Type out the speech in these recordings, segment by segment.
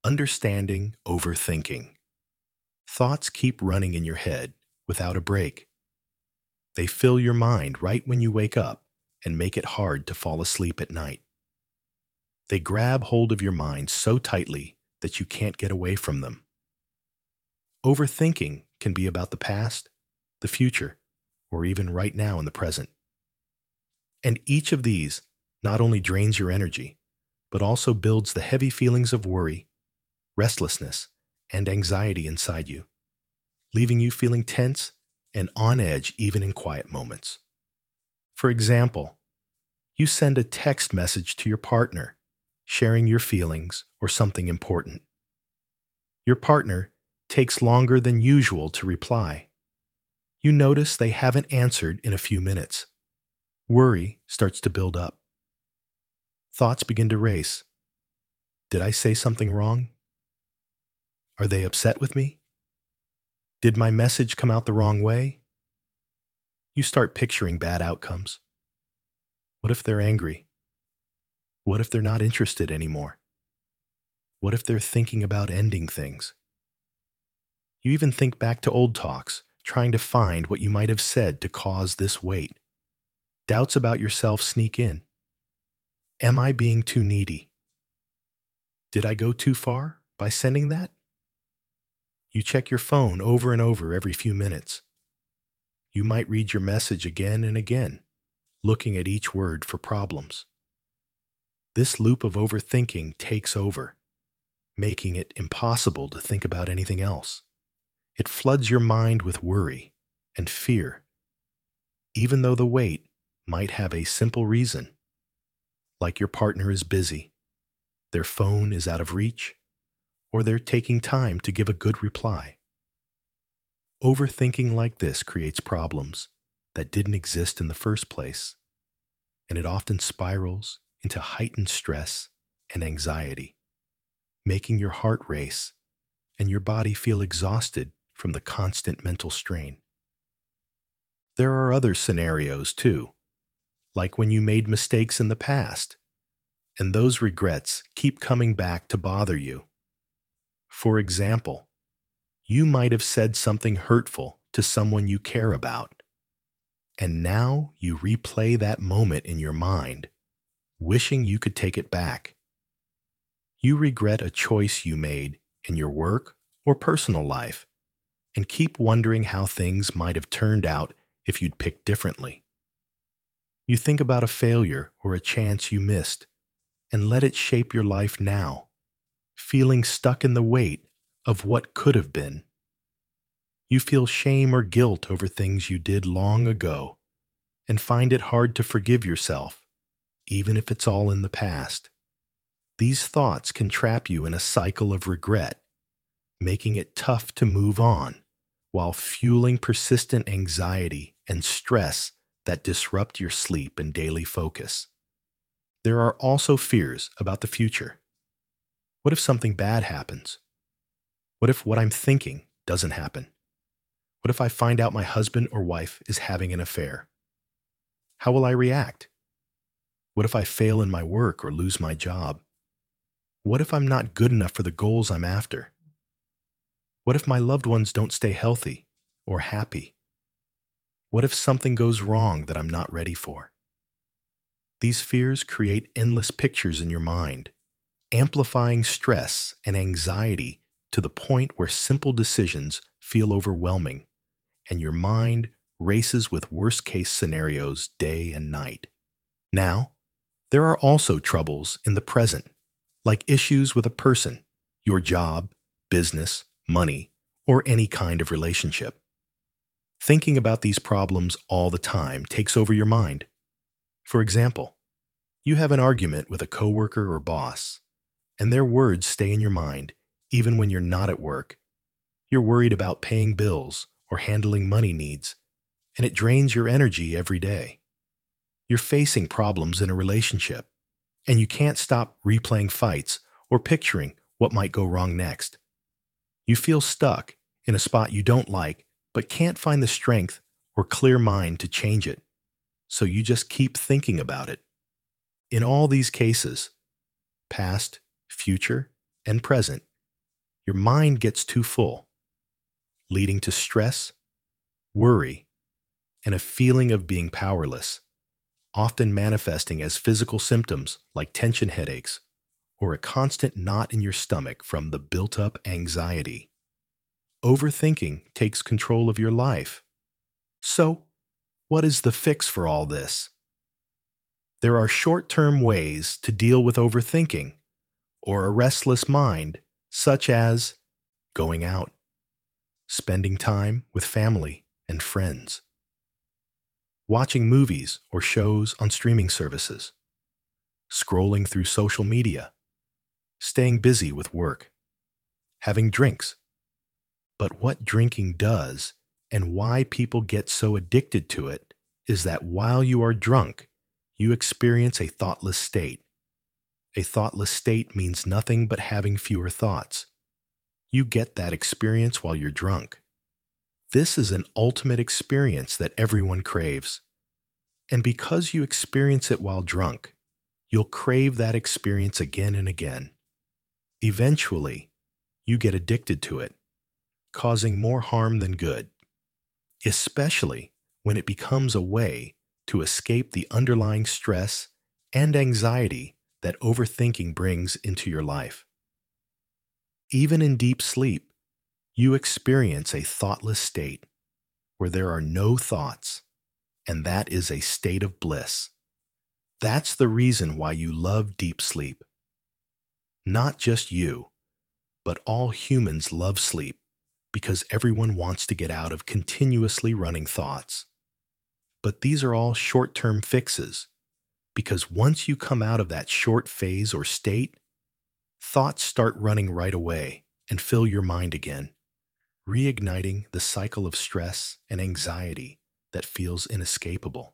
Understanding overthinking. Thoughts keep running in your head without a break. They fill your mind right when you wake up and make it hard to fall asleep at night. They grab hold of your mind so tightly that you can't get away from them. Overthinking can be about the past, the future, or even right now in the present. And each of these not only drains your energy, but also builds the heavy feelings of worry, restlessness, and anxiety inside you, leaving you feeling tense and on edge even in quiet moments. For example, you send a text message to your partner, sharing your feelings or something important. Your partner takes longer than usual to reply. You notice they haven't answered in a few minutes. Worry starts to build up. Thoughts begin to race. Did I say something wrong? Are they upset with me? Did my message come out the wrong way? You start picturing bad outcomes. What if they're angry? What if they're not interested anymore? What if they're thinking about ending things? You even think back to old talks, trying to find what you might have said to cause this weight. Doubts about yourself sneak in. Am I being too needy? Did I go too far by sending that? You check your phone over and over every few minutes. You might read your message again and again, looking at each word for problems. This loop of overthinking takes over, making it impossible to think about anything else. It floods your mind with worry and fear, even though the weight might have a simple reason, like your partner is busy, their phone is out of reach, or they're taking time to give a good reply. Overthinking like this creates problems that didn't exist in the first place, and it often spirals into heightened stress and anxiety, making your heart race and your body feel exhausted from the constant mental strain. There are other scenarios too, like when you made mistakes in the past, and those regrets keep coming back to bother you. For example, you might have said something hurtful to someone you care about, and now you replay that moment in your mind, wishing you could take it back. You regret a choice you made in your work or personal life, and keep wondering how things might have turned out if you'd picked differently. You think about a failure or a chance you missed, and let it shape your life now, feeling stuck in the weight of what could have been. You feel shame or guilt over things you did long ago, and find it hard to forgive yourself, even if it's all in the past. These thoughts can trap you in a cycle of regret, making it tough to move on, while fueling persistent anxiety and stress that disrupt your sleep and daily focus. There are also fears about the future. What if something bad happens? What if what I'm thinking doesn't happen? What if I find out my husband or wife is having an affair? How will I react? What if I fail in my work or lose my job? What if I'm not good enough for the goals I'm after? What if my loved ones don't stay healthy or happy? What if something goes wrong that I'm not ready for? These fears create endless pictures in your mind, amplifying stress and anxiety to the point where simple decisions feel overwhelming, and your mind races with worst-case scenarios day and night. Now, there are also troubles in the present, like issues with a person, your job, business, money, or any kind of relationship. Thinking about these problems all the time takes over your mind. For example, you have an argument with a coworker or boss, and their words stay in your mind even when you're not at work. You're worried about paying bills or handling money needs, and it drains your energy every day. You're facing problems in a relationship, and you can't stop replaying fights or picturing what might go wrong next. You feel stuck in a spot you don't like, but can't find the strength or clear mind to change it, so you just keep thinking about it. In all these cases, past, future, and present, your mind gets too full, leading to stress, worry, and a feeling of being powerless, often manifesting as physical symptoms like tension headaches or a constant knot in your stomach from the built-up anxiety. Overthinking takes control of your life. So, what is the fix for all this? There are short-term ways to deal with overthinking or a restless mind, such as going out, spending time with family and friends, watching movies or shows on streaming services, scrolling through social media, staying busy with work, having drinks. But what drinking does and why people get so addicted to it is that while you are drunk, you experience a thoughtless state. A thoughtless state means nothing but having fewer thoughts. You get that experience while you're drunk. This is an ultimate experience that everyone craves. And because you experience it while drunk, you'll crave that experience again and again. Eventually, you get addicted to it, causing more harm than good, especially when it becomes a way to escape the underlying stress and anxiety that overthinking brings into your life. Even in deep sleep, you experience a thoughtless state where there are no thoughts, and that is a state of bliss. That's the reason why you love deep sleep. Not just you, but all humans love sleep because everyone wants to get out of continuously running thoughts. But these are all short-term fixes, because once you come out of that short phase or state, thoughts start running right away and fill your mind again, reigniting the cycle of stress and anxiety that feels inescapable.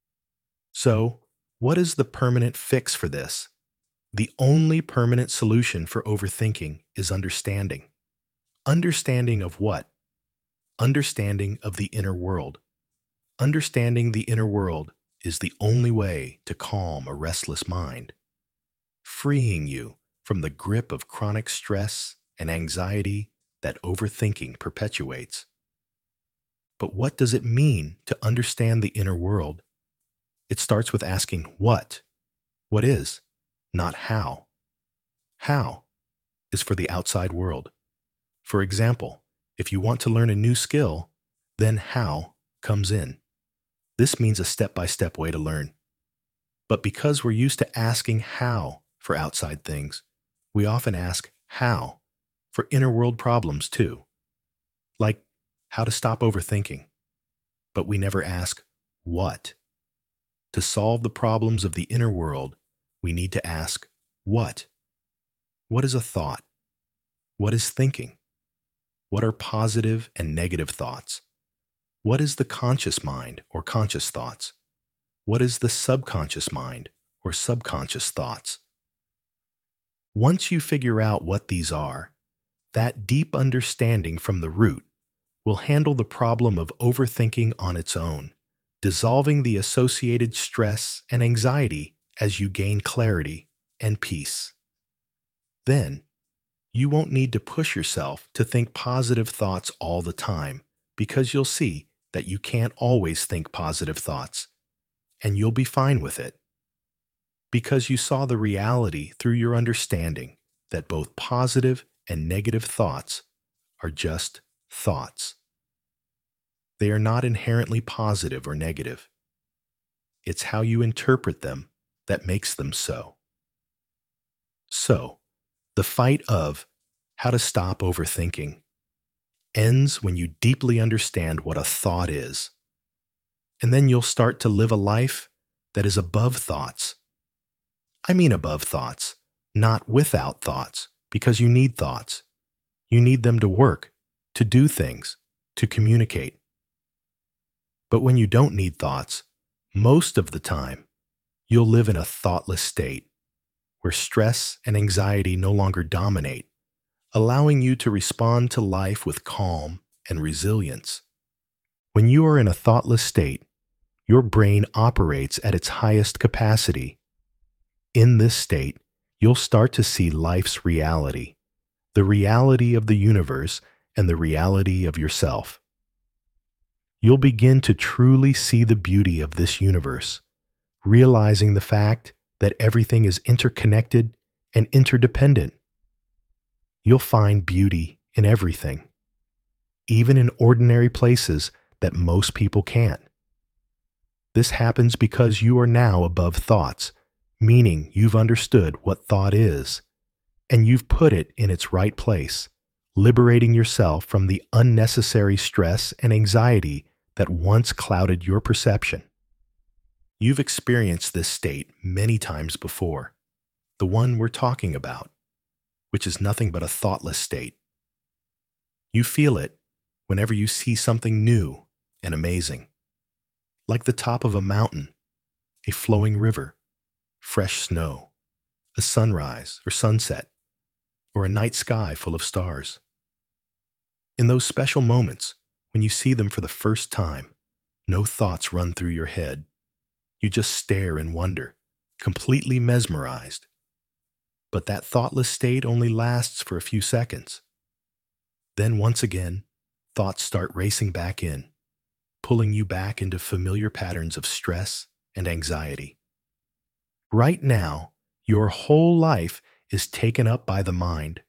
So, what is the permanent fix for this? The only permanent solution for overthinking is understanding. Understanding of what? Understanding of the inner world. Understanding the inner world is the only way to calm a restless mind, freeing you from the grip of chronic stress and anxiety that overthinking perpetuates. But what does it mean to understand the inner world? It starts with asking what? What is, not how. How is for the outside world. For example, if you want to learn a new skill, then how comes in. This means a step-by-step way to learn. But because we're used to asking how for outside things, we often ask how for inner world problems too. Like how to stop overthinking. But we never ask what. To solve the problems of the inner world, we need to ask what. What is a thought? What is thinking? What are positive and negative thoughts? What is the conscious mind or conscious thoughts? What is the subconscious mind or subconscious thoughts? Once you figure out what these are, that deep understanding from the root will handle the problem of overthinking on its own, dissolving the associated stress and anxiety as you gain clarity and peace. Then, you won't need to push yourself to think positive thoughts all the time, because you'll see that you can't always think positive thoughts, and you'll be fine with it. Because you saw the reality through your understanding that both positive and negative thoughts are just thoughts. They are not inherently positive or negative. It's how you interpret them that makes them so. So, the fight of how to stop overthinking ends when you deeply understand what a thought is. And then you'll start to live a life that is above thoughts. I mean above thoughts, not without thoughts, because you need thoughts. You need them to work, to do things, to communicate. But when you don't need thoughts, most of the time, you'll live in a thoughtless state, where stress and anxiety no longer dominate, allowing you to respond to life with calm and resilience. When you are in a thoughtless state, your brain operates at its highest capacity. In this state, you'll start to see life's reality, the reality of the universe, and the reality of yourself. You'll begin to truly see the beauty of this universe, realizing the fact that everything is interconnected and interdependent. You'll find beauty in everything, even in ordinary places that most people can't. This happens because you are now above thoughts, meaning you've understood what thought is, and you've put it in its right place, liberating yourself from the unnecessary stress and anxiety that once clouded your perception. You've experienced this state many times before, the one we're talking about, which is nothing but a thoughtless state. You feel it whenever you see something new and amazing, like the top of a mountain, a flowing river, fresh snow, a sunrise or sunset, or a night sky full of stars. In those special moments, when you see them for the first time, no thoughts run through your head. You just stare in wonder, completely mesmerized. But that thoughtless state only lasts for a few seconds. Then once again, thoughts start racing back in, pulling you back into familiar patterns of stress and anxiety. Right now, your whole life is taken up by the mind.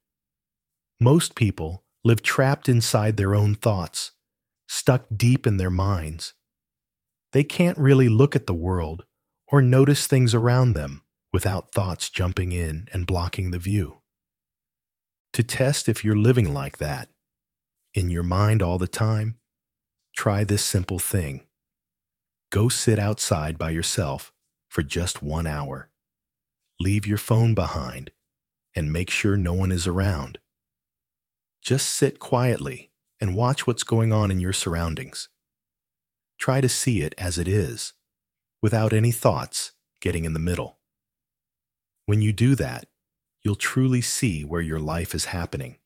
Most people live trapped inside their own thoughts, stuck deep in their minds. They can't really look at the world or notice things around them without thoughts jumping in and blocking the view. To test if you're living like that, in your mind all the time, try this simple thing. Go sit outside by yourself for just 1 hour. Leave your phone behind and make sure no one is around. Just sit quietly and watch what's going on in your surroundings. Try to see it as it is, without any thoughts getting in the middle. When you do that, you'll truly see where your life is happening,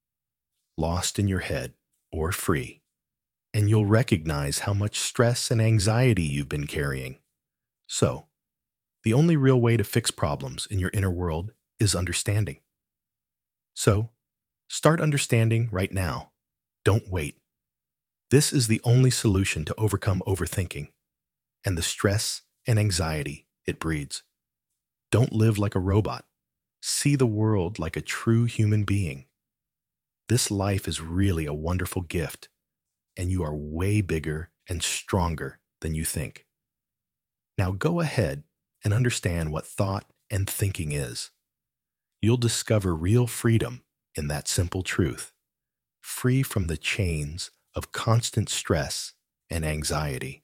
lost in your head or free, and you'll recognize how much stress and anxiety you've been carrying. So, the only real way to fix problems in your inner world is understanding. So, start understanding right now. Don't wait. This is the only solution to overcome overthinking and the stress and anxiety it breeds. Don't live like a robot. See the world like a true human being. This life is really a wonderful gift, and you are way bigger and stronger than you think. Now go ahead and understand what thought and thinking is. You'll discover real freedom in that simple truth, free from the chains of constant stress and anxiety.